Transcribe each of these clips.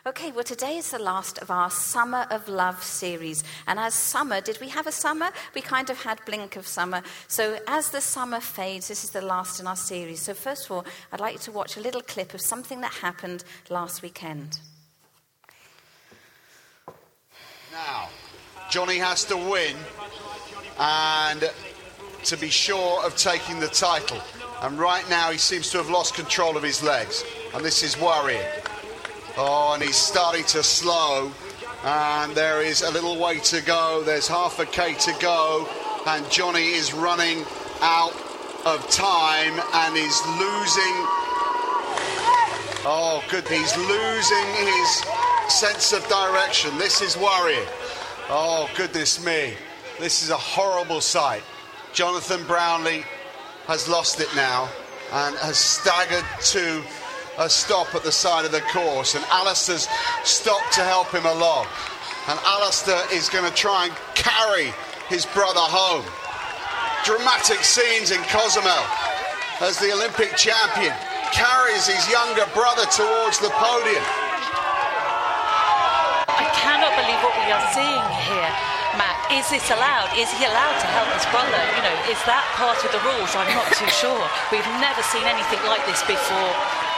Okay, well, today is the last of our Summer of Love series. And as summer, did we have a summer? We kind of had blink of summer. So as the summer fades, this is the last in our series. So first of all, I'd like you to watch a little clip of something that happened last weekend. Now, Johnny has to win and to be sure of taking the title. And right now he seems to have lost control of his legs. And this is worrying. Oh, and he's starting to slow, and there is a little way to go. There's half a K to go, and Johnny is running out of time and is losing. Oh, good. He's losing his sense of direction. This is worrying. Oh, goodness me. This is a horrible sight. Jonathan Brownlee has lost it now and has staggered to a stop at the side of the course, and Alistair's stopped to help him along, and Alistair is going to try and carry his brother home. Dramatic scenes in Cozumel as the Olympic champion carries his younger brother towards the podium. I cannot believe what we are seeing here, Matt. Is this allowed? Is he allowed to help his brother? You know, is that part of the rules? I'm not too sure. We've never seen anything like this before.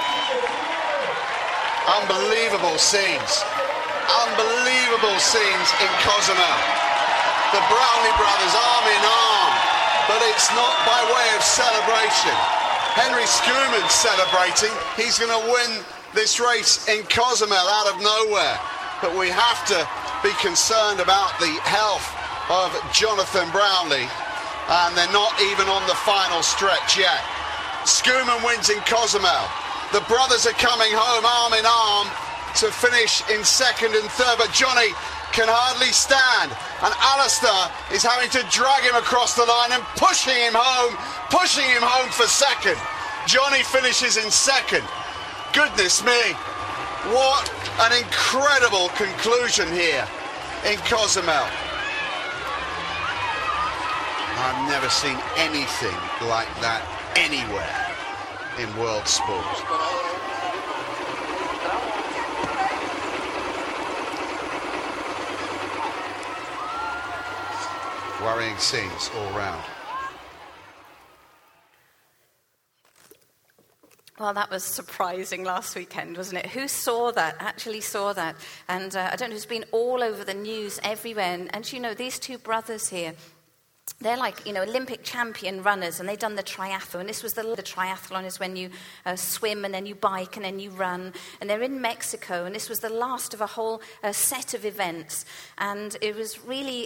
Unbelievable scenes. Unbelievable scenes in Cozumel. The Brownlee brothers arm in arm, but it's not by way of celebration. Henry Schoeman celebrating. He's going to win this race in Cozumel out of nowhere. But we have to be concerned about the health of Jonathan Brownlee, and they're not even on the final stretch yet. Schoeman wins in Cozumel. The brothers are coming home arm in arm to finish in second and third, but Johnny can hardly stand, and Alistair is having to drag him across the line and pushing him home for second. Johnny finishes in second. Goodness me, what an incredible conclusion here in Cozumel. I've never seen anything like that anywhere in world sport. Worrying scenes all round. Well, that was surprising last weekend, wasn't it? Who saw that, actually saw that? And I don't know, it's been all over the news everywhere. And you know, these two brothers here, they're like, you know, Olympic champion runners, and they've done the triathlon. This was the triathlon is when you swim and then you bike and then you run. And they're in Mexico, and this was the last of a whole set of events. And it was really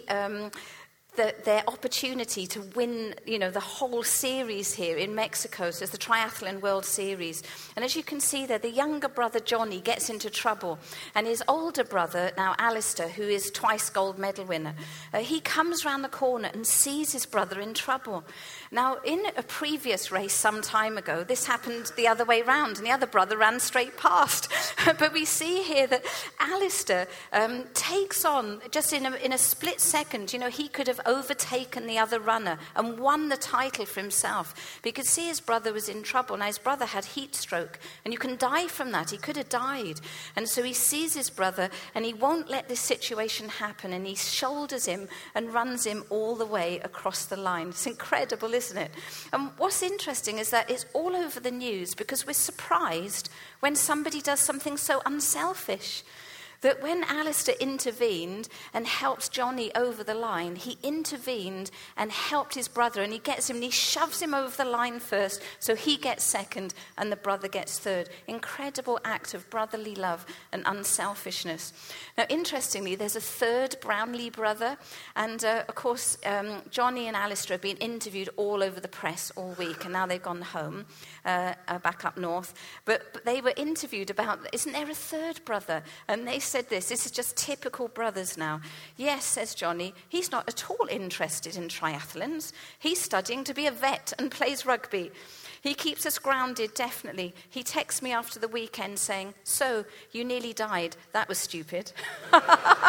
their opportunity to win, you know, the whole series here in Mexico. So it's the Triathlon World Series. And as you can see there, the younger brother, Johnny, gets into trouble. And his older brother, now Alistair, who is twice gold medal winner, he comes round the corner and sees his brother in trouble. Now, in a previous race some time ago, this happened the other way round, and the other brother ran straight past. But we see here that Alistair takes on, just in a split second, you know, he could have overtaken the other runner and won the title for himself. But you could see his brother was in trouble. Now, his brother had heat stroke, and you can die from that. He could have died. And so he sees his brother, and he won't let this situation happen, and he shoulders him and runs him all the way across the line. It's incredible, isn't it? And what's interesting is that it's all over the news because we're surprised when somebody does something so unselfish. That when Alistair intervened and helped Johnny over the line, he intervened and helped his brother, and he gets him and he shoves him over the line first, so he gets second and the brother gets third. Incredible act of brotherly love and unselfishness. Now, interestingly, there's a third Brownlee brother, and of course, Johnny and Alistair have been interviewed all over the press all week, and now they've gone home, back up north. But they were interviewed about, isn't there a third brother? And they said this is just typical brothers now. Yes, says Johnny, he's not at all interested in triathlons. He's studying to be a vet and plays rugby. He keeps us grounded, definitely. He texts me after the weekend saying, "So, you nearly died. That was stupid." I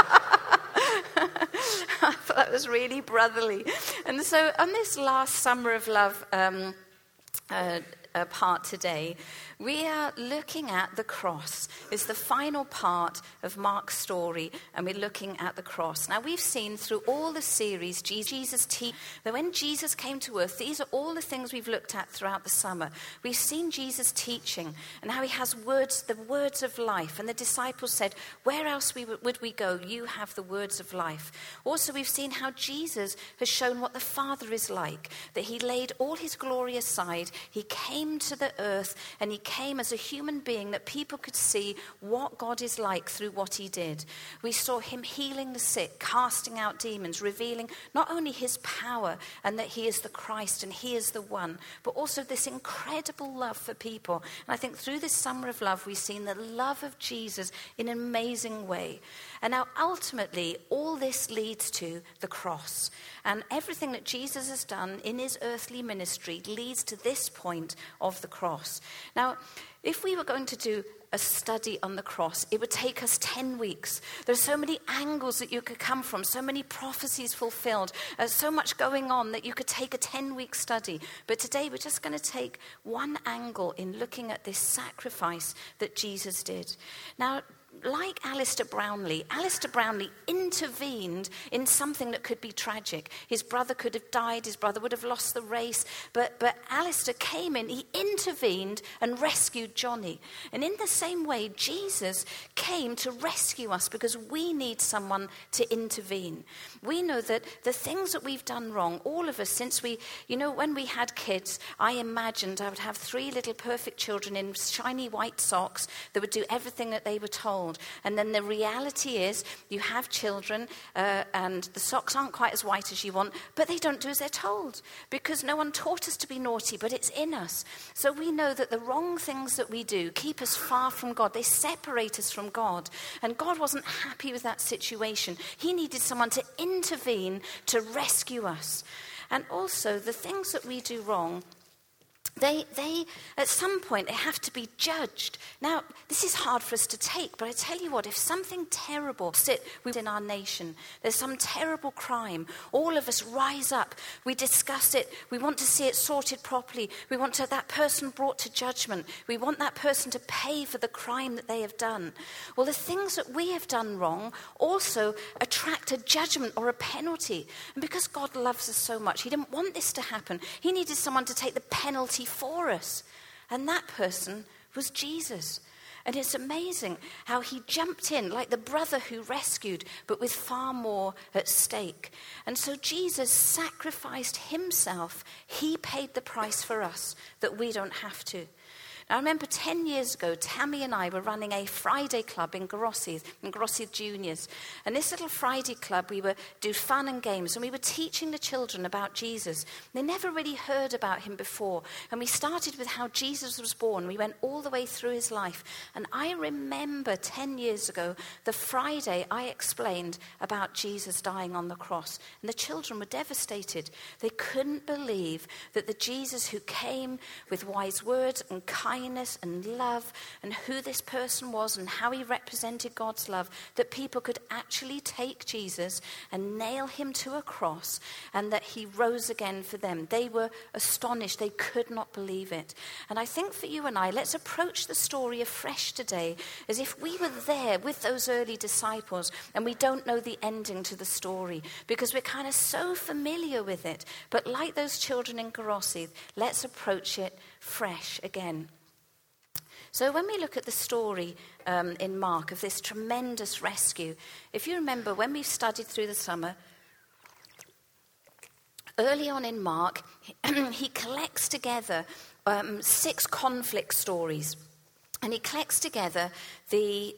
thought that was really brotherly. And so on this last Summer of Love part today, We are looking at the cross. It's the final part of Mark's story, and we're looking at the cross. Now, we've seen through all the series, Jesus teach that when Jesus came to earth, these are all the things we've looked at throughout the summer. We've seen Jesus teaching and how he has words, the words of life. And the disciples said, where else would we go? You have the words of life. Also, we've seen how Jesus has shown what the Father is like, that he laid all his glory aside. He came to the earth, and he came as a human being that people could see what God is like through what he did. We saw him healing the sick, casting out demons, revealing not only his power and that he is the Christ and he is the one, but also this incredible love for people. And I think through this summer of love, we've seen the love of Jesus in an amazing way. And now ultimately, all this leads to the cross. And everything that Jesus has done in his earthly ministry leads to this point of the cross. Now, if we were going to do a study on the cross, it would take us 10 weeks. There's so many angles that you could come from, so many prophecies fulfilled, so much going on that you could take a 10-week study. But today we're just going to take one angle in looking at this sacrifice that Jesus did. Now, like Alistair Brownlee intervened in something that could be tragic. His brother could have died, his brother would have lost the race, but Alistair came in, he intervened and rescued Johnny. And in the same way, Jesus came to rescue us because we need someone to intervene. We know that the things that we've done wrong, all of us, since when we had kids, I imagined I would have 3 little perfect children in shiny white socks that would do everything that they were told. And then the reality is you have children and the socks aren't quite as white as you want, but they don't do as they're told because no one taught us to be naughty, but it's in us. So we know that the wrong things that we do keep us far from God. They separate us from God. And God wasn't happy with that situation. He needed someone to intervene to rescue us. And also the things that we do wrong, They at some point, they have to be judged. Now, this is hard for us to take, but I tell you what, if something terrible sits within our nation, there's some terrible crime, all of us rise up, we discuss it, we want to see it sorted properly, we want that person brought to judgment, we want that person to pay for the crime that they have done. Well, the things that we have done wrong also attract a judgment or a penalty. And because God loves us so much, he didn't want this to happen. He needed someone to take the penalty for us. And that person was Jesus. And it's amazing how he jumped in like the brother who rescued, but with far more at stake. And so Jesus sacrificed himself. He paid the price for us that we don't have to. Now, I remember 10 years ago, Tammy and I were running a Friday club in Grosseith Juniors. And this little Friday club, we would do fun and games, and we were teaching the children about Jesus. They never really heard about him before. And we started with how Jesus was born. We went all the way through his life. And I remember 10 years ago, the Friday I explained about Jesus dying on the cross. And the children were devastated. They couldn't believe that the Jesus who came with wise words and kindness and love and who this person was and how he represented God's love, that people could actually take Jesus and nail him to a cross and that he rose again for them. They were astonished. They could not believe it. And I think for you and I, let's approach the story afresh today as if we were there with those early disciples and we don't know the ending to the story because we're kind of so familiar with it. But like those children in Grosseith, let's approach it fresh again. So when we look at the story in Mark of this tremendous rescue, if you remember when we studied through the summer, early on in Mark, he collects together 6 conflict stories. And he collects together He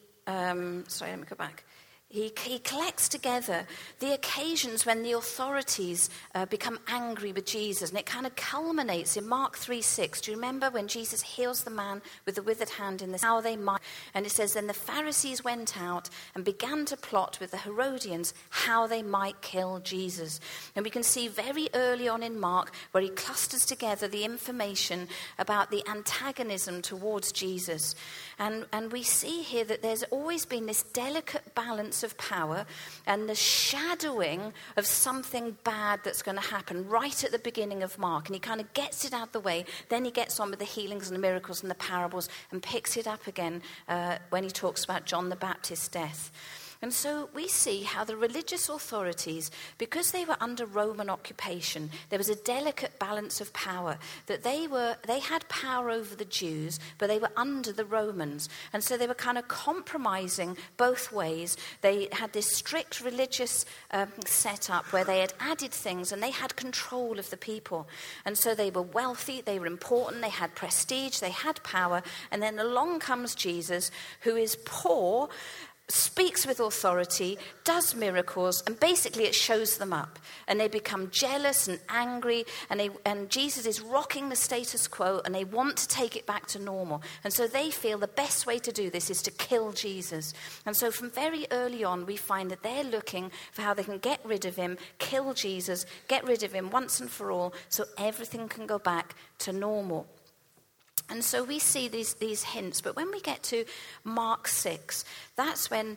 collects together the occasions when the authorities become angry with Jesus. And it kind of culminates in Mark 3:6. Do you remember when Jesus heals the man with the withered hand in the how they might? And it says, then the Pharisees went out and began to plot with the Herodians how they might kill Jesus. And we can see very early on in Mark where he clusters together the information about the antagonism towards Jesus. And we see here that there's always been this delicate balance balance of power and the shadowing of something bad that's going to happen right at the beginning of Mark. And he kind of gets it out of the way. Then he gets on with the healings and the miracles and the parables and picks it up again when he talks about John the Baptist's death. And so we see how the religious authorities, because they were under Roman occupation, there was a delicate balance of power, that they had power over the Jews, but they were under the Romans. And so they were kind of compromising both ways. They had this strict religious setup where they had added things and they had control of the people. And so they were wealthy, they were important, they had prestige, they had power. And then along comes Jesus, who is poor, speaks with authority, does miracles, and basically it shows them up. And they become jealous and angry, and Jesus is rocking the status quo, and they want to take it back to normal. And so they feel the best way to do this is to kill Jesus. And so from very early on, we find that they're looking for how they can get rid of him, kill Jesus, get rid of him once and for all, so everything can go back to normal. And so we see these hints. But when we get to Mark 6, that's when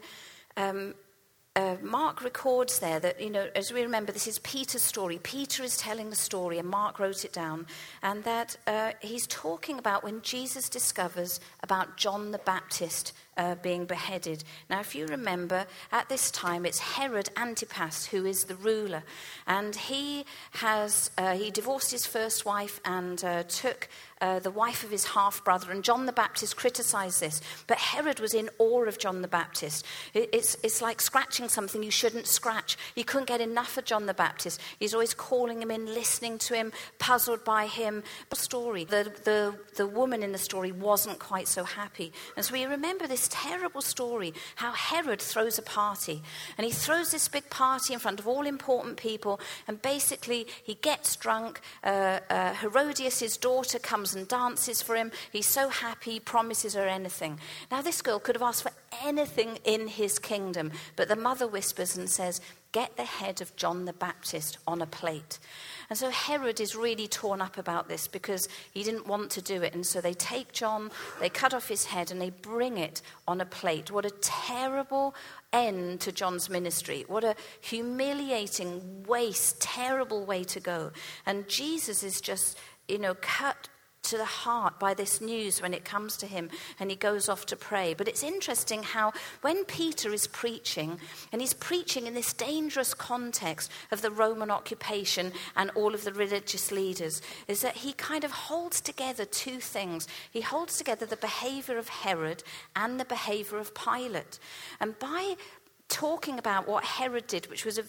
Mark records there that, as we remember, this is Peter's story. Peter is telling the story, and Mark wrote it down. And that he's talking about when Jesus discovers about John the Baptist being beheaded. Now, if you remember, at this time, it's Herod Antipas who is the ruler. And he divorced his first wife and took the wife of his half-brother. And John the Baptist criticized this. But Herod was in awe of John the Baptist. It's like scratching something you shouldn't scratch. He couldn't get enough of John the Baptist. He's always calling him in, listening to him, puzzled by him. The story, the woman in the story wasn't quite so happy. And so we remember this terrible story, how Herod throws a party. And he throws this big party in front of all important people. And basically, he gets drunk. Herodias, his daughter, comes and dances for him. He's so happy, promises her anything. Now, this girl could have asked for anything in his kingdom. But the mother whispers and says, "Get the head of John the Baptist on a plate." And so Herod is really torn up about this because he didn't want to do it. And so they take John, they cut off his head, and they bring it on a plate. What a terrible end to John's ministry. What a humiliating, terrible way to go. And Jesus is just, cut to the heart by this news when it comes to him, and he goes off to pray. But it's interesting how when Peter is preaching, and he's preaching in this dangerous context of the Roman occupation and all of the religious leaders, is that he kind of holds together two things. He holds together the behavior of Herod and the behavior of Pilate. And by talking about what Herod did, which was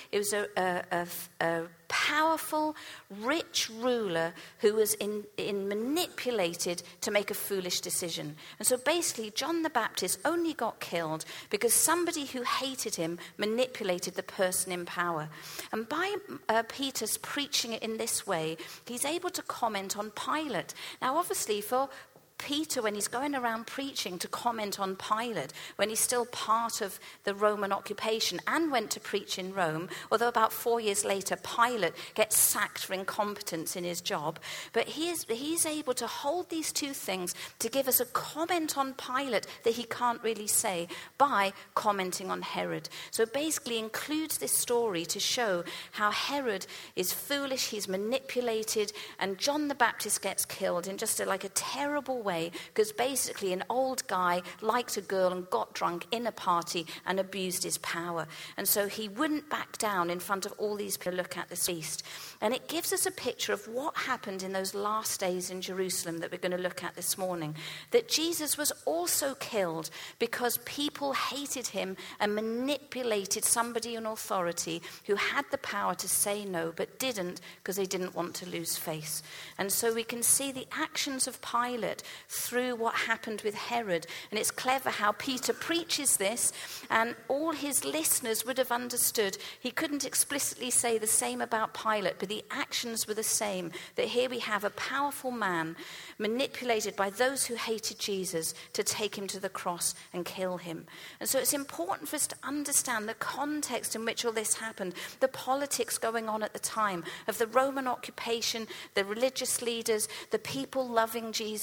a powerful, rich ruler who was manipulated to make a foolish decision. And so basically, John the Baptist only got killed because somebody who hated him manipulated the person in power. And by Peter's preaching it in this way, he's able to comment on Pilate. Now, obviously, for Peter, when he's going around preaching, to comment on Pilate, when he's still part of the Roman occupation and went to preach in Rome, although about 4 years later, Pilate gets sacked for incompetence in his job. But he's able to hold these two things to give us a comment on Pilate that he can't really say by commenting on Herod. So basically includes this story to show how Herod is foolish, he's manipulated, and John the Baptist gets killed in just a terrible way, because basically an old guy liked a girl and got drunk in a party and abused his power. And so he wouldn't back down in front of all these people to look at this feast. And it gives us a picture of what happened in those last days in Jerusalem that we're going to look at this morning. That Jesus was also killed because people hated him and manipulated somebody in authority who had the power to say no but didn't, because they didn't want to lose face. And so we can see the actions of Pilate through what happened with Herod. And it's clever how Peter preaches this, and all his listeners would have understood. He couldn't explicitly say the same about Pilate, but the actions were the same. That here we have a powerful man manipulated by those who hated Jesus to take him to the cross and kill him. And so it's important for us to understand the context in which all this happened, the politics going on at the time of the Roman occupation, the religious leaders, the people loving Jesus, the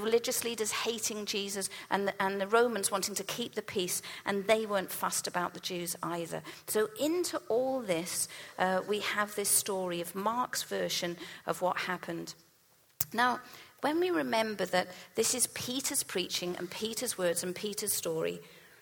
religious leaders hating Jesus and the Romans wanting to keep the peace, and they weren't fussed about the Jews either. So into all this, we have this story of Mark's version of what happened. Now, when we remember that this is Peter's preaching and Peter's words and Peter's story,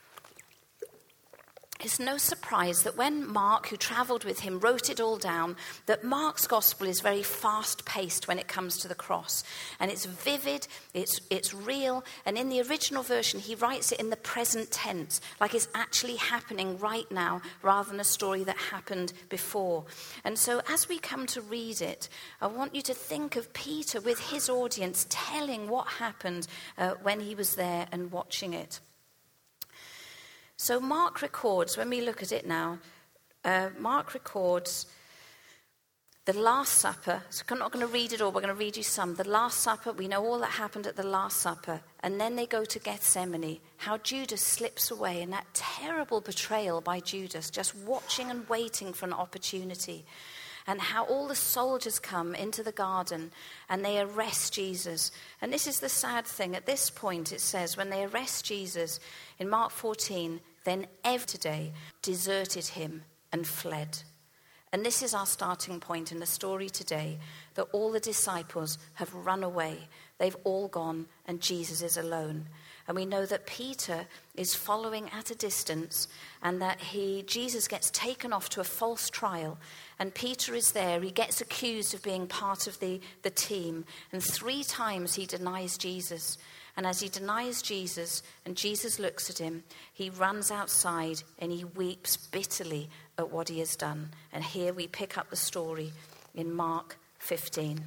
it's no surprise that when Mark, who travelled with him, wrote it all down, that Mark's gospel is very fast-paced when it comes to the cross. And it's vivid, it's real, and in the original version, he writes it in the present tense, like it's actually happening right now, rather than a story that happened before. And so as we come to read it, I want you to think of Peter with his audience telling what happened when he was there and watching it. So Mark records, when we look at it now, Mark records the Last Supper. So I'm not going to read it all, we're going to read you some. The Last Supper, we know all that happened at the Last Supper. And then they go to Gethsemane, how Judas slips away, and that terrible betrayal by Judas, just watching and waiting for an opportunity. And how all the soldiers come into the garden and they arrest Jesus. And this is the sad thing. At this point, it says, when they arrest Jesus, in Mark 14, then everybody deserted him and fled. And this is our starting point in the story today, that all the disciples have run away. They've all gone and Jesus is alone. And we know that Peter is following at a distance, and that Jesus gets taken off to a false trial. And Peter is there. He gets accused of being part of the team. And 3 times he denies Jesus. And as he denies Jesus and Jesus looks at him, he runs outside and he weeps bitterly at what he has done. And here we pick up the story in Mark 15.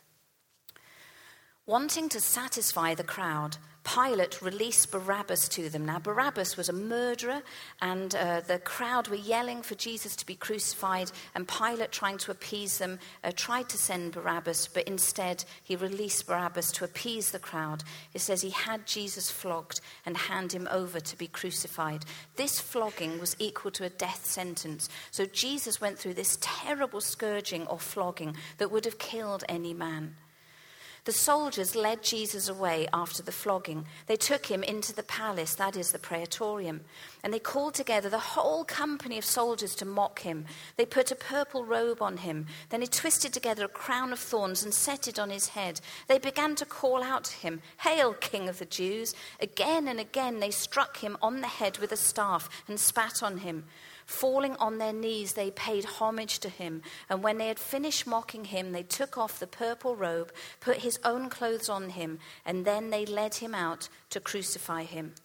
Wanting to satisfy the crowd, Pilate released Barabbas to them. Now, Barabbas was a murderer, and the crowd were yelling for Jesus to be crucified, and Pilate, trying to appease them, tried to send Barabbas, but instead he released Barabbas to appease the crowd. It says he had Jesus flogged and handed him over to be crucified. This flogging was equal to a death sentence. So Jesus went through this terrible scourging or flogging that would have killed any man. The soldiers led Jesus away after the flogging. They took him into the palace, that is the praetorium, and they called together the whole company of soldiers to mock him. They put a purple robe on him. Then they twisted together a crown of thorns and set it on his head. They began to call out to him, "Hail, King of the Jews!" Again and again they struck him on the head with a staff and spat on him. Falling on their knees, they paid homage to him. And when they had finished mocking him, they took off the purple robe, put his own clothes on him, and then they led him out to crucify him.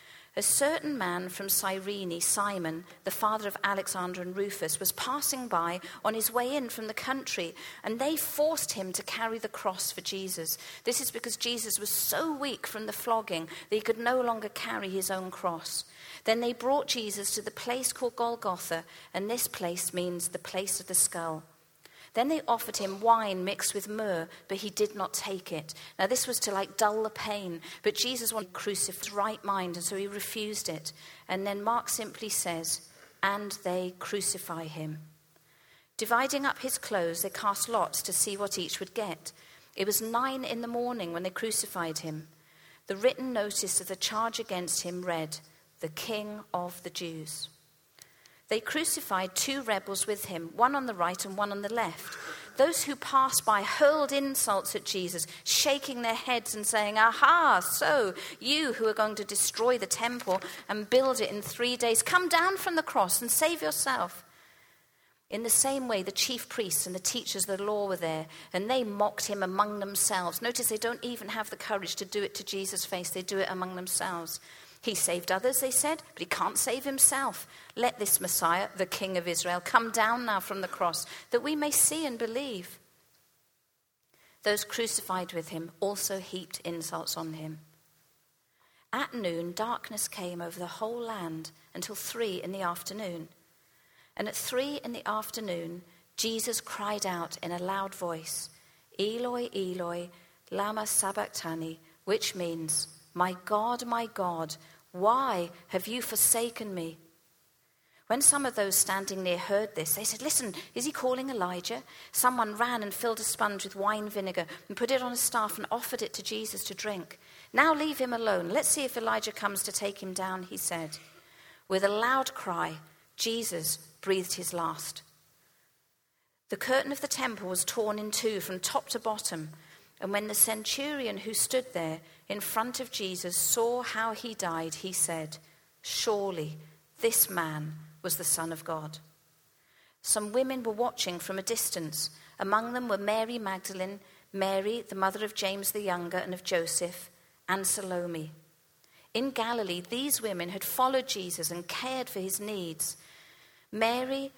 A certain man from Cyrene, Simon, the father of Alexander and Rufus, was passing by on his way in from the country, and they forced him to carry the cross for Jesus. This is because Jesus was so weak from the flogging that he could no longer carry his own cross. Then they brought Jesus to the place called Golgotha, and this place means the place of the skull. Then they offered him wine mixed with myrrh, but he did not take it. Now this was to dull the pain, but Jesus wanted to crucify his right mind, and so he refused it. And then Mark simply says, and they crucify him. Dividing up his clothes, they cast lots to see what each would get. It was 9 a.m. when they crucified him. The written notice of the charge against him read, "The King of the Jews." They crucified 2 rebels with him, one on the right and one on the left. Those who passed by hurled insults at Jesus, shaking their heads and saying, "Aha, so you who are going to destroy the temple and build it in 3 days, come down from the cross and save yourself." In the same way, the chief priests and the teachers of the law were there, and they mocked him among themselves. Notice they don't even have the courage to do it to Jesus' face. They do it among themselves. He saved others, they said, but he can't save himself. Let this Messiah, the King of Israel, come down now from the cross, that we may see and believe. Those crucified with him also heaped insults on him. At noon, darkness came over the whole land until 3 p.m. And at 3 p.m, Jesus cried out in a loud voice, "Eloi, Eloi, lama sabachthani," which means, my God, why have you forsaken me?" When some of those standing near heard this, they said, "Listen, is he calling Elijah?" Someone ran and filled a sponge with wine vinegar and put it on a staff and offered it to Jesus to drink. "Now leave him alone. Let's see if Elijah comes to take him down," he said. With a loud cry, Jesus breathed his last. The curtain of the temple was torn in two from top to bottom, and when the centurion who stood there in front of Jesus saw how he died, he said, "Surely this man was the Son of God." Some women were watching from a distance. Among them were Mary Magdalene, Mary, the mother of James the Younger and of Joseph, and Salome. In Galilee, these women had followed Jesus and cared for his needs. Mary,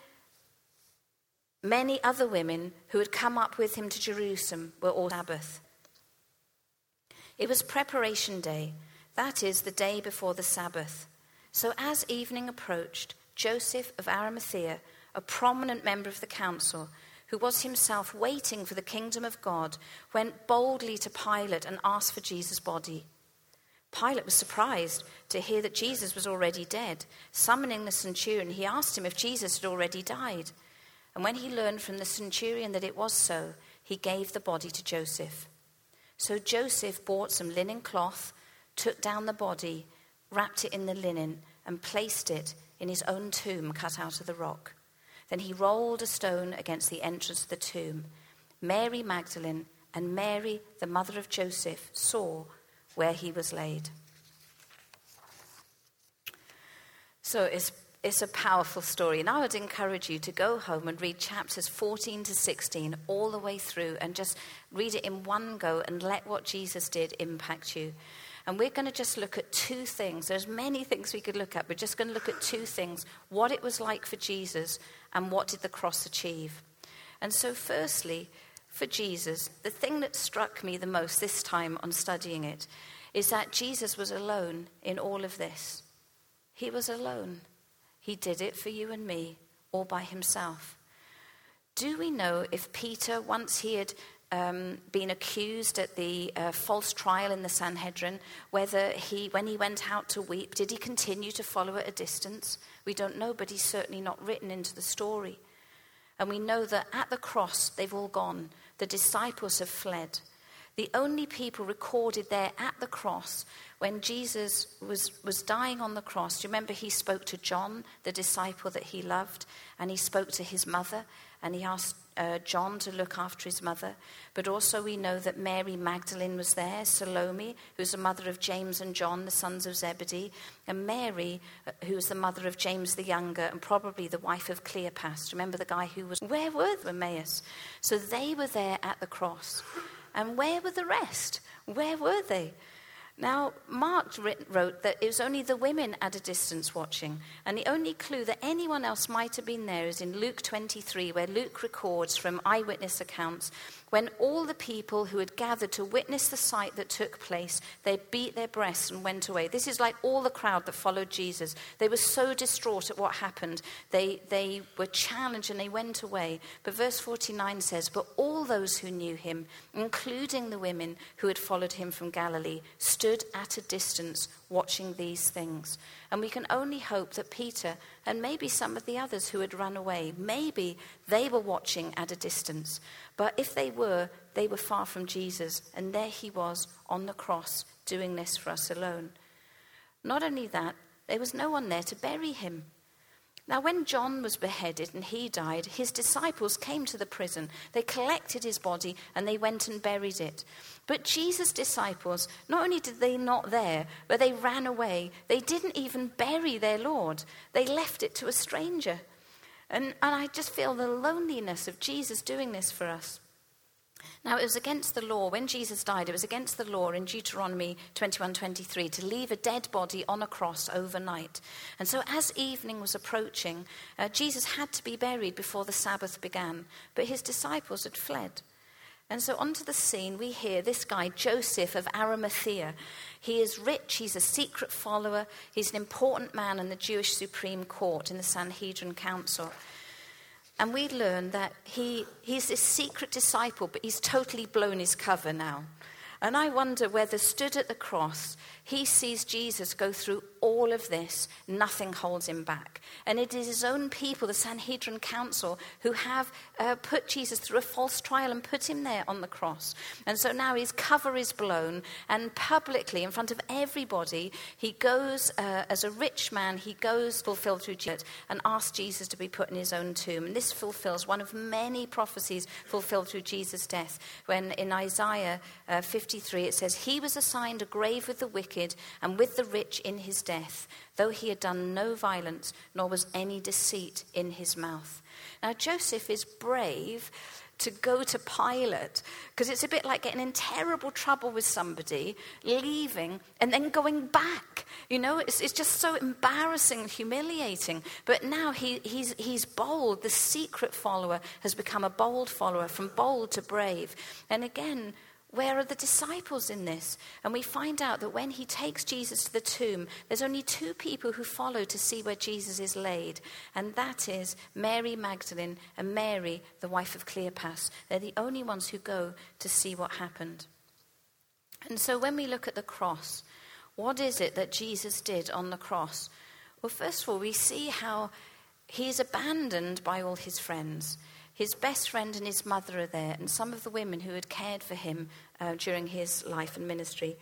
many other women who had come up with him to Jerusalem were all Sabbath. It was preparation day, that is, the day before the Sabbath. So as evening approached, Joseph of Arimathea, a prominent member of the council, who was himself waiting for the kingdom of God, went boldly to Pilate and asked for Jesus' body. Pilate was surprised to hear that Jesus was already dead. Summoning the centurion, he asked him if Jesus had already died. And when he learned from the centurion that it was so, he gave the body to Joseph. So Joseph bought some linen cloth, took down the body, wrapped it in the linen, and placed it in his own tomb cut out of the rock. Then he rolled a stone against the entrance of the tomb. Mary Magdalene and Mary, the mother of Joseph, saw where he was laid. So it's a powerful story. And I would encourage you to go home and read chapters 14 to 16 all the way through and just read it in one go and let what Jesus did impact you. And we're going to just look at two things. There's many things we could look at. We're just going to look at two things. What it was like for Jesus and what did the cross achieve. And so firstly, for Jesus, the thing that struck me the most this time on studying it is that Jesus was alone in all of this. He was alone. He did it for you and me all by himself. Do we know if Peter, once he had been accused at the false trial in the Sanhedrin, whether when he went out to weep, did he continue to follow at a distance? We don't know, but he's certainly not written into the story. And we know that at the cross, they've all gone. The disciples have fled. The only people recorded there at the cross when Jesus was dying on the cross, do you remember he spoke to John, the disciple that he loved, and he spoke to his mother, and he asked John to look after his mother. But also we know that Mary Magdalene was there, Salome, who's the mother of James and John, the sons of Zebedee, and Mary, who was the mother of James the Younger, and probably the wife of Cleopas. Remember the guy who was, where were the Emmaus? So they were there at the cross. And where were the rest? Where were they? Now, Mark wrote that it was only the women at a distance watching. And the only clue that anyone else might have been there is in Luke 23, where Luke records from eyewitness accounts, when all the people who had gathered to witness the sight that took place, they beat their breasts and went away. This is like all the crowd that followed Jesus. They were so distraught at what happened. They were challenged and they went away. But verse 49 says, "But all those who knew him, including the women who had followed him from Galilee, stood at a distance watching these things." And we can only hope that Peter and maybe some of the others who had run away, maybe they were watching at a distance. But if they were far from Jesus, and there he was on the cross doing this for us alone. Not only that, there was no one there to bury him. Now, when John was beheaded and he died, his disciples came to the prison. They collected his body and they went and buried it. But Jesus' disciples, not only did they not there, but they ran away. They didn't even bury their Lord. They left it to a stranger. And I just feel the loneliness of Jesus doing this for us. Now, it was against the law. When Jesus died, it was against the law in Deuteronomy 21:23 to leave a dead body on a cross overnight. And so as evening was approaching, Jesus had to be buried before the Sabbath began. But his disciples had fled. And so onto the scene, we hear this guy, Joseph of Arimathea. He is rich. He's a secret follower. He's an important man in the Jewish Supreme Court in the Sanhedrin Council. And we learn that he's this secret disciple, but he's totally blown his cover now. And I wonder whether stood at the cross, He sees Jesus go through all of this. Nothing holds him back. And it is his own people, the Sanhedrin Council, who have put Jesus through a false trial and put him there on the cross. And so now his cover is blown, and publicly, in front of everybody, he goes, as a rich man, he goes fulfilled through Jesus and asks Jesus to be put in his own tomb. And this fulfills one of many prophecies fulfilled through Jesus' death, when in Isaiah 53 it says, "He was assigned a grave with the wicked and with the rich in his death, though he had done no violence, nor was any deceit in his mouth." Now Joseph is brave to go to Pilate, because it's a bit like getting in terrible trouble with somebody, leaving, and then going back. You know, it's just so embarrassing, humiliating. But now he's bold. The secret follower has become a bold follower, from bold to brave. And again, where are the disciples in this? And we find out that when he takes Jesus to the tomb, there's only two people who follow to see where Jesus is laid. And that is Mary Magdalene and Mary, the wife of Cleopas. They're the only ones who go to see what happened. And so when we look at the cross, what is it that Jesus did on the cross? Well, first of all, we see how he's abandoned by all his friends. His best friend and his mother are there, and some of the women who had cared for him during his life and ministry.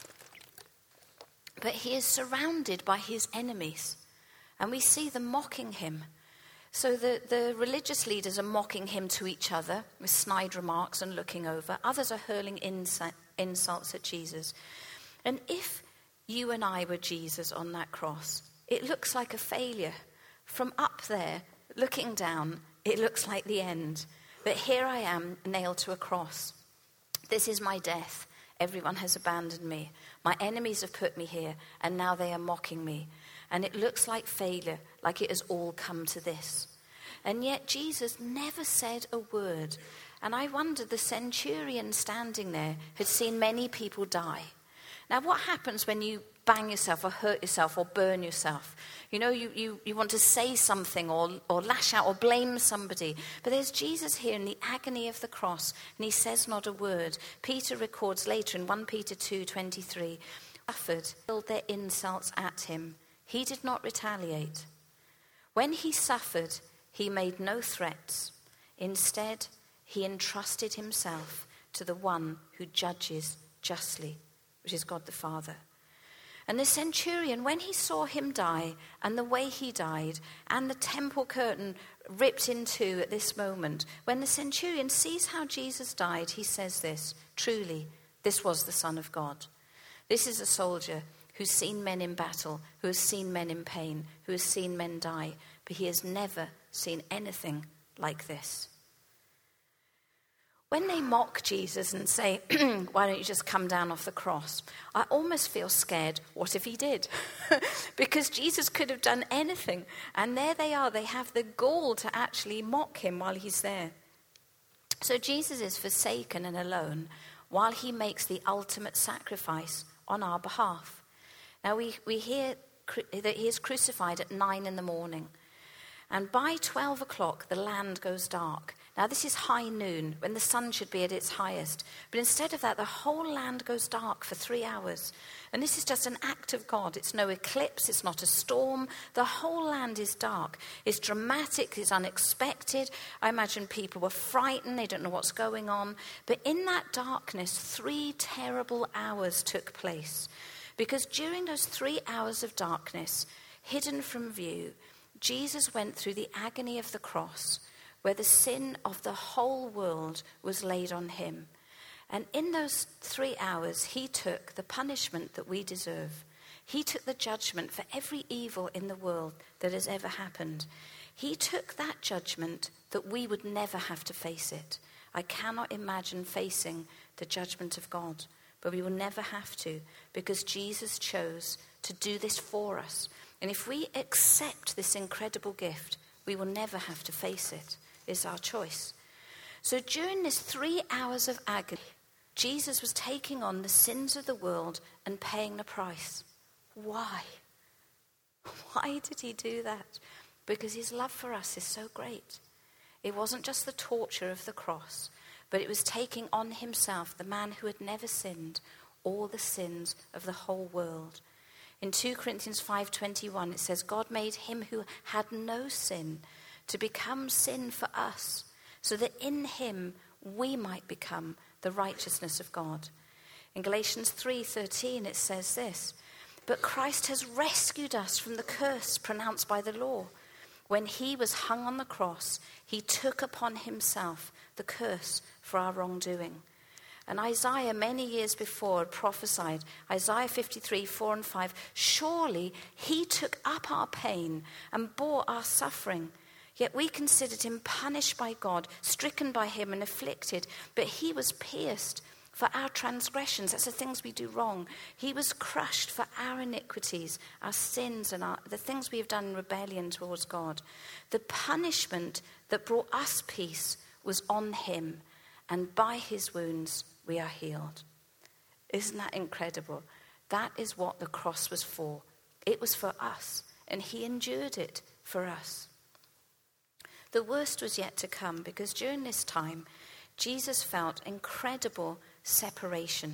But he is surrounded by his enemies, and we see them mocking him. So the religious leaders are mocking him to each other with snide remarks and looking over. Others are hurling insults at Jesus. And if you and I were Jesus on that cross, it looks like a failure. From up there, looking down, it looks like the end. But here I am, nailed to a cross. This is my death. Everyone has abandoned me. My enemies have put me here, and now they are mocking me. And it looks like failure, like it has all come to this. And yet Jesus never said a word. And I wonder, the centurion standing there had seen many people die. Now, what happens when you bang yourself or hurt yourself or burn yourself? You know, you want to say something or lash out or blame somebody. But there's Jesus here in the agony of the cross, and he says not a word. Peter records later in 1 Peter 2:23, suffered their insults at him. He did not retaliate. When he suffered, he made no threats. Instead, he entrusted himself to the one who judges justly, which is God the Father. And the centurion, when he saw him die and the way he died and the temple curtain ripped in two at this moment, when the centurion sees how Jesus died, he says this, "Truly, this was the Son of God." This is a soldier who's seen men in battle, who has seen men in pain, who has seen men die, but he has never seen anything like this. When they mock Jesus and say, "Why don't you just come down off the cross?" I almost feel scared. What if he did? Because Jesus could have done anything. And there they are. They have the gall to actually mock him while he's there. So Jesus is forsaken and alone while he makes the ultimate sacrifice on our behalf. Now we hear that he is crucified at 9 a.m. And by 12 o'clock, the land goes dark. Now, this is high noon, when the sun should be at its highest. But instead of that, the whole land goes dark for 3 hours. And this is just an act of God. It's no eclipse. It's not a storm. The whole land is dark. It's dramatic. It's unexpected. I imagine people were frightened. They don't know what's going on. But in that darkness, 3 terrible hours took place. Because during those 3 hours of darkness, hidden from view, Jesus went through the agony of the cross, where the sin of the whole world was laid on him. And in those 3 hours, he took the punishment that we deserve. He took the judgment for every evil in the world that has ever happened. He took that judgment that we would never have to face it. I cannot imagine facing the judgment of God, but we will never have to, because Jesus chose to do this for us. And if we accept this incredible gift, we will never have to face it. It's our choice. So during this 3 hours of agony, Jesus was taking on the sins of the world and paying the price. Why? Why did he do that? Because his love for us is so great. It wasn't just the torture of the cross, but it was taking on himself, the man who had never sinned, all the sins of the whole world. In 2 Corinthians 5:21, it says, God made him who had no sin to become sin for us, so that in him we might become the righteousness of God. In Galatians 3:13, it says this, but Christ has rescued us from the curse pronounced by the law. When he was hung on the cross, he took upon himself the curse for our wrongdoing. And Isaiah, many years before, had prophesied, Isaiah 53:4-5, surely he took up our pain and bore our suffering. Yet we considered him punished by God, stricken by him and afflicted. But he was pierced for our transgressions. That's the things we do wrong. He was crushed for our iniquities, our sins, and the things we have done in rebellion towards God. The punishment that brought us peace was on him, and by his wounds we are healed. Isn't that incredible? That is what the cross was for. It was for us, and he endured it for us. The worst was yet to come, because during this time, Jesus felt incredible separation.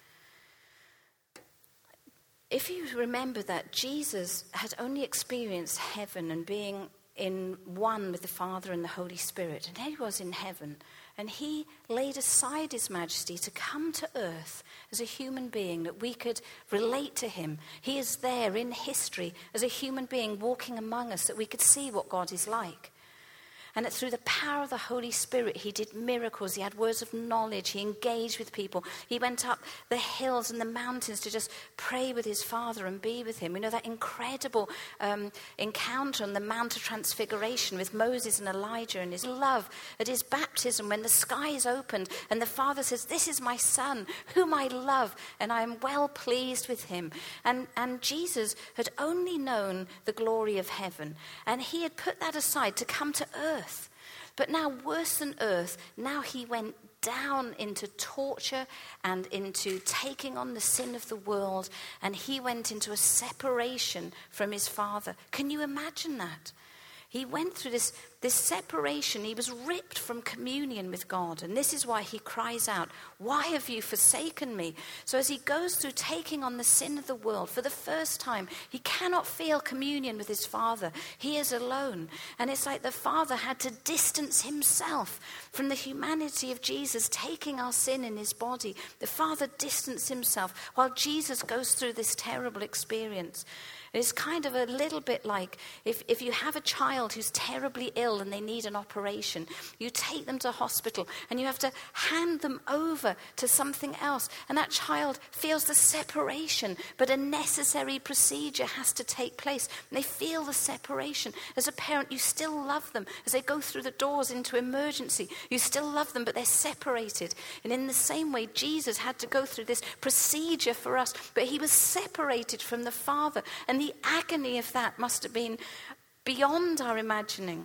If you remember that Jesus had only experienced heaven and being in one with the Father and the Holy Spirit, and there he was in heaven, and he laid aside his majesty to come to earth as a human being, that we could relate to him. He is there in history as a human being walking among us, that we could see what God is like. And that through the power of the Holy Spirit, he did miracles. He had words of knowledge. He engaged with people. He went up the hills and the mountains to just pray with his Father and be with him. We know that incredible encounter on the Mount of Transfiguration with Moses and Elijah, and his love at his baptism when the sky is opened and the Father says, this is my Son whom I love and I am well pleased with him. And Jesus had only known the glory of heaven, and he had put that aside to come to earth. But now, worse than earth, now he went down into torture and into taking on the sin of the world, and he went into a separation from his Father. Can you imagine that? He went through this separation. He was ripped from communion with God. And this is why he cries out, why have you forsaken me? So as he goes through taking on the sin of the world, for the first time, he cannot feel communion with his Father. He is alone. And it's like the Father had to distance himself from the humanity of Jesus, taking our sin in his body. The Father distanced himself while Jesus goes through this terrible experience. It's kind of a little bit like if you have a child who's terribly ill and they need an operation, you take them to hospital and you have to hand them over to something else. And that child feels the separation, but a necessary procedure has to take place. And they feel the separation. As a parent, you still love them. As they go through the doors into emergency, you still love them, but they're separated. And in the same way, Jesus had to go through this procedure for us, but he was separated from the Father. And the agony of that must have been beyond our imagining.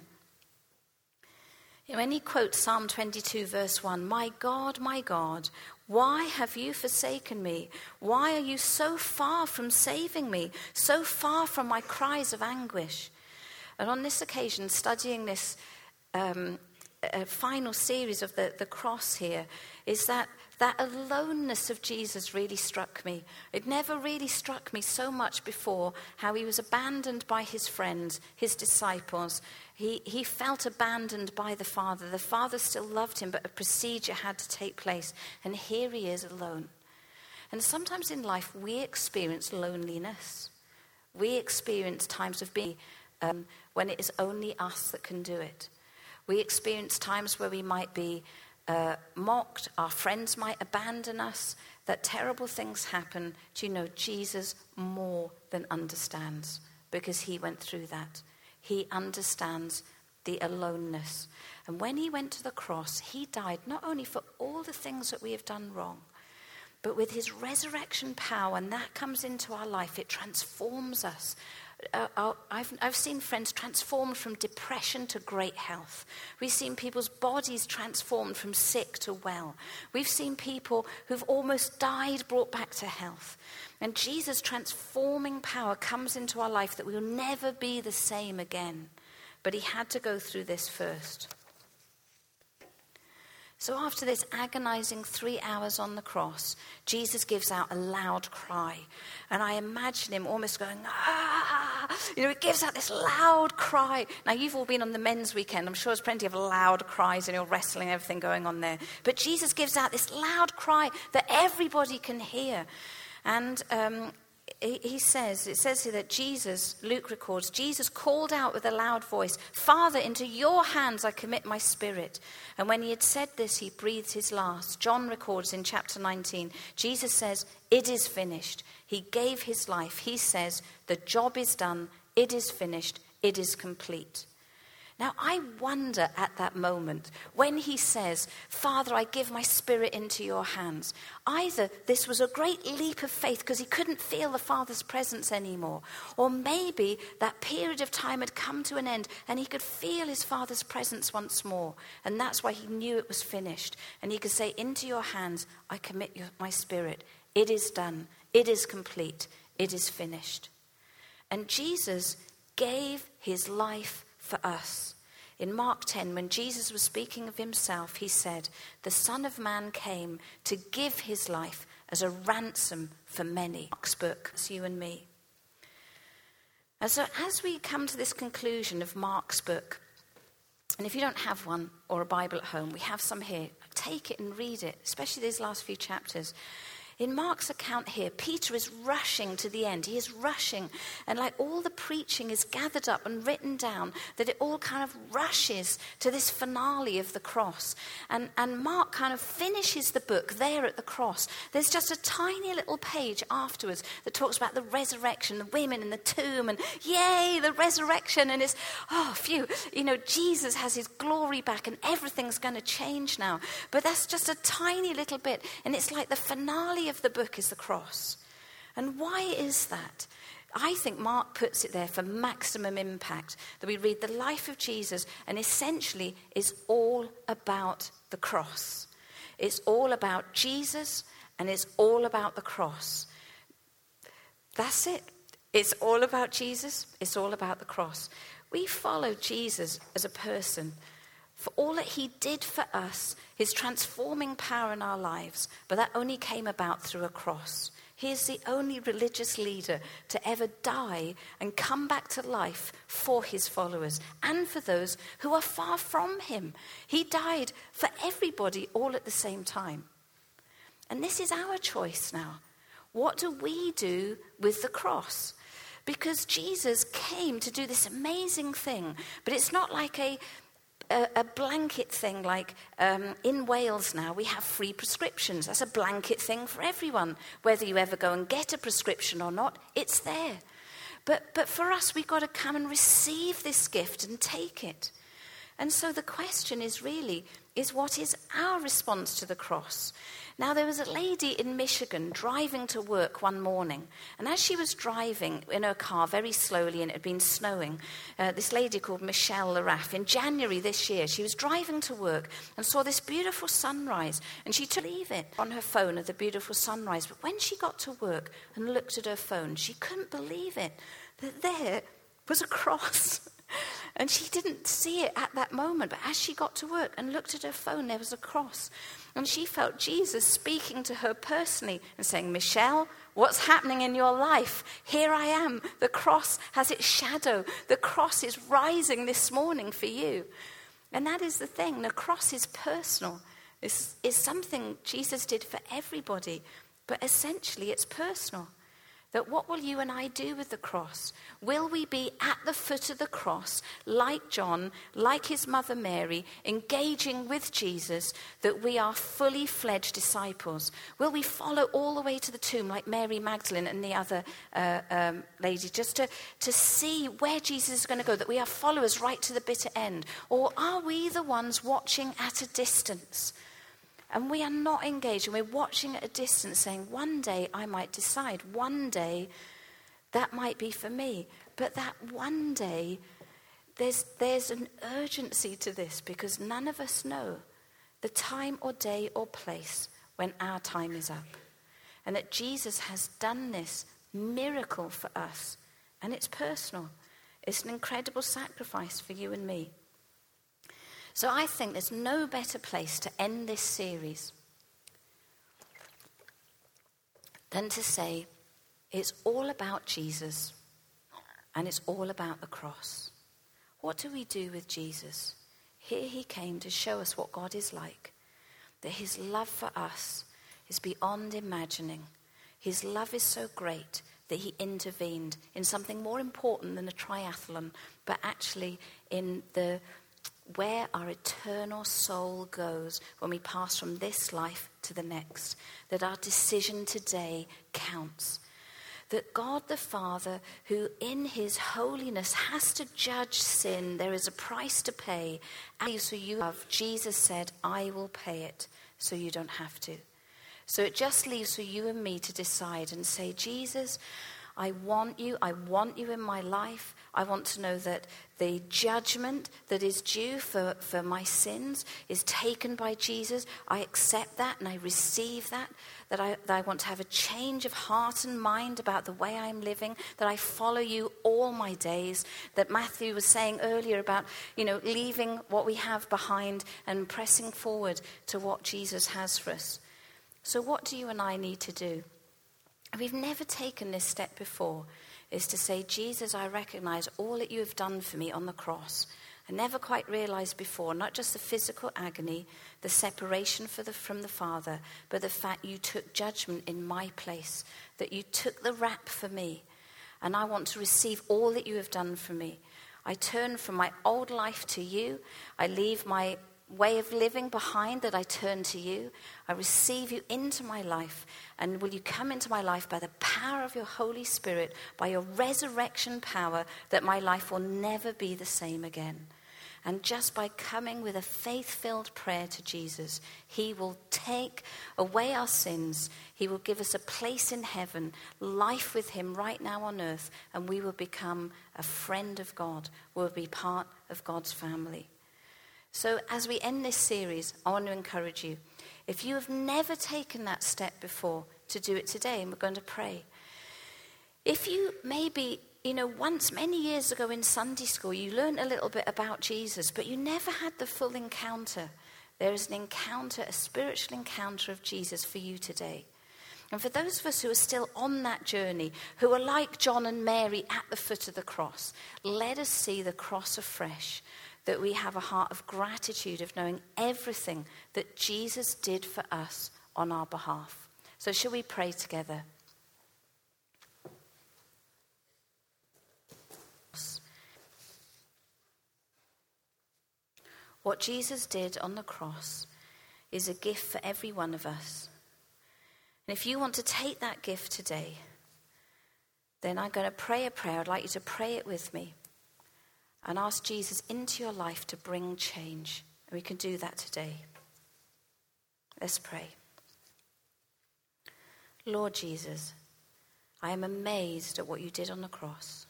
When he quotes Psalm 22, verse 1, my God, why have you forsaken me? Why are you so far from saving me, so far from my cries of anguish? And on this occasion, studying this final series of the cross here, is that aloneness of Jesus really struck me. It never really struck me so much before, how he was abandoned by his friends, his disciples. He felt abandoned by the Father. The Father still loved him, but a procedure had to take place. And here he is alone. And sometimes in life we experience loneliness. We experience times of being when it is only us that can do it. We experience times where we might be mocked, our friends might abandon us, that terrible things happen. Do you know, Jesus more than understands, because he went through that. He understands the aloneness. And when he went to the cross, he died not only for all the things that we have done wrong, but with his resurrection power, and that comes into our life, it transforms us. I've seen friends transformed from depression to great health. We've seen people's bodies transformed from sick to well. We've seen people who've almost died brought back to health. And Jesus' transforming power comes into our life that we will never be the same again. But he had to go through this first. So after this agonizing 3 hours on the cross, Jesus gives out a loud cry. And I imagine him almost going, ah! You know, he gives out this loud cry. Now, you've all been on the men's weekend. I'm sure there's plenty of loud cries and you're wrestling, everything going on there. But Jesus gives out this loud cry that everybody can hear. And it says here that Jesus, Luke records, Jesus called out with a loud voice, "Father, into your hands I commit my spirit." And when he had said this, he breathed his last. John records in chapter 19, Jesus says, "It is finished." He gave his life. He says, "The job is done. It is finished. It is complete." Now, I wonder at that moment when he says, "Father, I give my spirit into your hands." Either this was a great leap of faith because he couldn't feel the Father's presence anymore, or maybe that period of time had come to an end and he could feel his Father's presence once more. And that's why he knew it was finished. And he could say, "Into your hands I commit my spirit. It is done. It is complete. It is finished." And Jesus gave his life for us. In Mark 10, when Jesus was speaking of himself, he said, "The Son of Man came to give his life as a ransom for many." Mark's book, it's you and me. And so as we come to this conclusion of Mark's book, and if you don't have one or a Bible at home, we have some here. Take it and read it, especially these last few chapters. In Mark's account here, Peter is rushing to the end. He is rushing. And like all the preaching is gathered up and written down, that it all kind of rushes to this finale of the cross. And Mark kind of finishes the book there at the cross. There's just a tiny little page afterwards that talks about the resurrection, the women in the tomb, and yay, the resurrection. And it's, oh, phew, you know, Jesus has his glory back and everything's going to change now. But that's just a tiny little bit. And it's like the finale of the book is the cross. And why is that? I think Mark puts it there for maximum impact, that we read the life of Jesus and essentially is all about the cross. It's all about Jesus and it's all about the cross. That's it. It's all about Jesus. It's all about the cross. We follow Jesus as a person for all that he did for us, his transforming power in our lives, but that only came about through a cross. He is the only religious leader to ever die and come back to life for his followers and for those who are far from him. He died for everybody all at the same time. And this is our choice now. What do we do with the cross? Because Jesus came to do this amazing thing, but it's not like a blanket thing like in Wales now we have free prescriptions. That's a blanket thing for everyone. Whether you ever go and get a prescription or not, it's there. But for us, we've got to come and receive this gift and take it. And so the question is what is our response to the cross? Now, there was a lady in Michigan driving to work one morning. And as she was driving in her car very slowly, and it had been snowing, this lady called Michelle Laraff, in January this year, she was driving to work and saw this beautiful sunrise. And she took it on her phone of the beautiful sunrise. But when she got to work and looked at her phone, she couldn't believe it, that there was a cross. And she didn't see it at that moment. But as she got to work and looked at her phone, there was a cross. And she felt Jesus speaking to her personally and saying, "Michelle, what's happening in your life? Here I am. The cross has its shadow. The cross is rising this morning for you." And that is the thing. The cross is personal. It's something Jesus did for everybody. But essentially, it's personal. That what will you and I do with the cross? Will we be at the foot of the cross, like John, like his mother Mary, engaging with Jesus, that we are fully fledged disciples? Will we follow all the way to the tomb, like Mary Magdalene and the other lady, just to see where Jesus is going to go, that we are followers right to the bitter end? Or are we the ones watching at a distance? And we are not engaged, and we're watching at a distance saying, one day I might decide, one day that might be for me. But that one day, there's an urgency to this, because none of us know the time or day or place when our time is up. And that Jesus has done this miracle for us, and it's personal. It's an incredible sacrifice for you and me. So I think there's no better place to end this series than to say it's all about Jesus and it's all about the cross. What do we do with Jesus? Here he came to show us what God is like, that his love for us is beyond imagining. His love is so great that he intervened in something more important than a triathlon, but actually in where our eternal soul goes when we pass from this life to the next, that our decision today counts. That God the Father, who in his holiness has to judge sin, there is a price to pay. And so you have, Jesus said, I will pay it, so you don't have to. So it just leaves for you and me to decide and say, Jesus, I want you in my life. I want to know that the judgment that is due for my sins is taken by Jesus. I accept that and I receive that I want to have a change of heart and mind about the way I'm living, that I follow you all my days, that Matthew was saying earlier about, leaving what we have behind and pressing forward to what Jesus has for us. So what do you and I need to do? We've never taken this step before, is to say, Jesus, I recognize all that you have done for me on the cross. I never quite realized before, not just the physical agony, the separation from the Father, but the fact you took judgment in my place, that you took the rap for me, and I want to receive all that you have done for me. I turn from my old life to you. I leave my way of living behind, that I turn to you. I receive you into my life. And will you come into my life by the power of your Holy Spirit, by your resurrection power, that my life will never be the same again. And just by coming with a faith-filled prayer to Jesus, he will take away our sins. He will give us a place in heaven, life with him right now on earth, and we will become a friend of God. We'll be part of God's family. So as we end this series, I want to encourage you. If you have never taken that step before, to do it today, and we're going to pray. If you maybe, once many years ago in Sunday school, you learned a little bit about Jesus, but you never had the full encounter. There is an encounter, a spiritual encounter of Jesus for you today. And for those of us who are still on that journey, who are like John and Mary at the foot of the cross, let us see the cross afresh. That we have a heart of gratitude, of knowing everything that Jesus did for us on our behalf. So shall we pray together? What Jesus did on the cross is a gift for every one of us. And if you want to take that gift today, then I'm going to pray a prayer. I'd like you to pray it with me. And ask Jesus into your life to bring change. And we can do that today. Let's pray. Lord Jesus, I am amazed at what you did on the cross.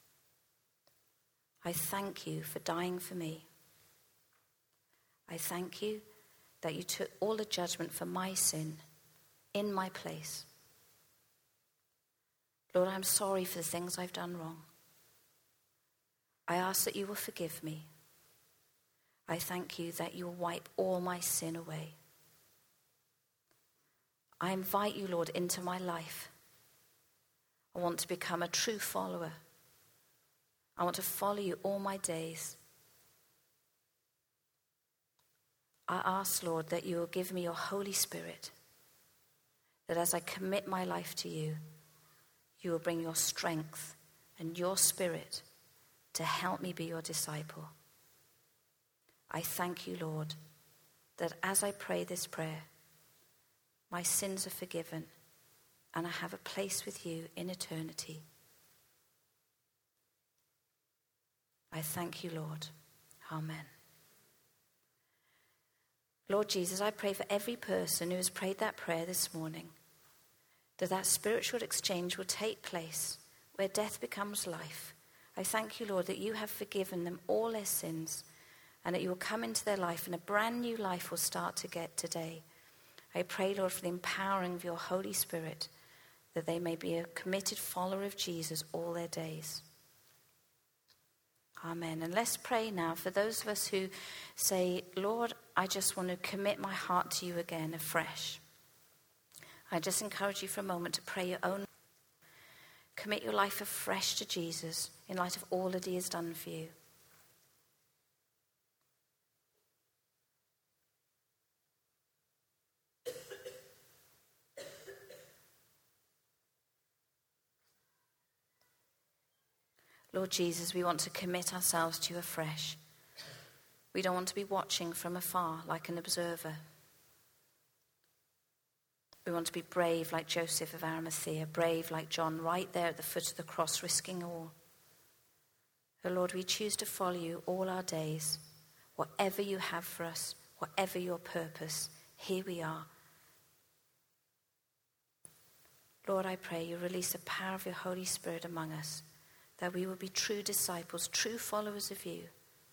I thank you for dying for me. I thank you that you took all the judgment for my sin in my place. Lord, I'm sorry for the things I've done wrong. I ask that you will forgive me. I thank you that you will wipe all my sin away. I invite you, Lord, into my life. I want to become a true follower. I want to follow you all my days. I ask, Lord, that you will give me your Holy Spirit, that as I commit my life to you, you will bring your strength and your spirit to help me be your disciple. I thank you, Lord, that as I pray this prayer, my sins are forgiven and I have a place with you in eternity. I thank you, Lord. Amen. Lord Jesus, I pray for every person who has prayed that prayer this morning, that spiritual exchange will take place where death becomes life. I thank you, Lord, that you have forgiven them all their sins and that you will come into their life and a brand new life will start to get today. I pray, Lord, for the empowering of your Holy Spirit, that they may be a committed follower of Jesus all their days. Amen. And let's pray now for those of us who say, Lord, I just want to commit my heart to you again afresh. I just encourage you for a moment to pray your own. Commit your life afresh to Jesus in light of all that he has done for you. Lord Jesus, we want to commit ourselves to you afresh. We don't want to be watching from afar like an observer. We want to be brave like Joseph of Arimathea, brave like John, right there at the foot of the cross, risking all. Oh Lord, we choose to follow you all our days. Whatever you have for us, whatever your purpose, here we are. Lord, I pray you release the power of your Holy Spirit among us, that we will be true disciples, true followers of you.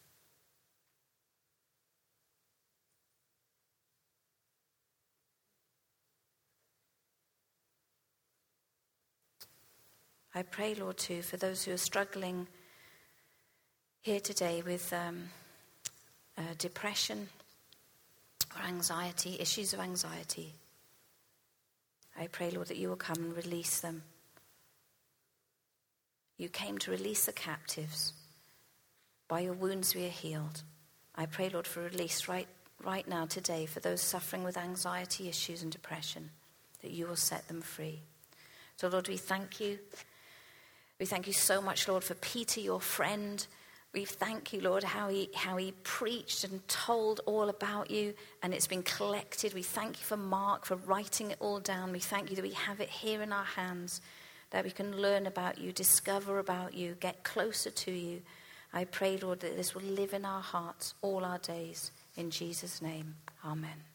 I pray, Lord, too, for those who are struggling here today with depression or anxiety, issues of anxiety. I pray, Lord, that you will come and release them. You came to release the captives. By your wounds we are healed. I pray, Lord, for release right now today for those suffering with anxiety issues and depression, that you will set them free. So, Lord, we thank you. We thank you so much, Lord, for Peter, your friend. We thank you, Lord, how he preached and told all about you, and it's been collected. We thank you for Mark, for writing it all down. We thank you that we have it here in our hands, that we can learn about you, discover about you, get closer to you. I pray, Lord, that this will live in our hearts all our days. In Jesus' name, amen.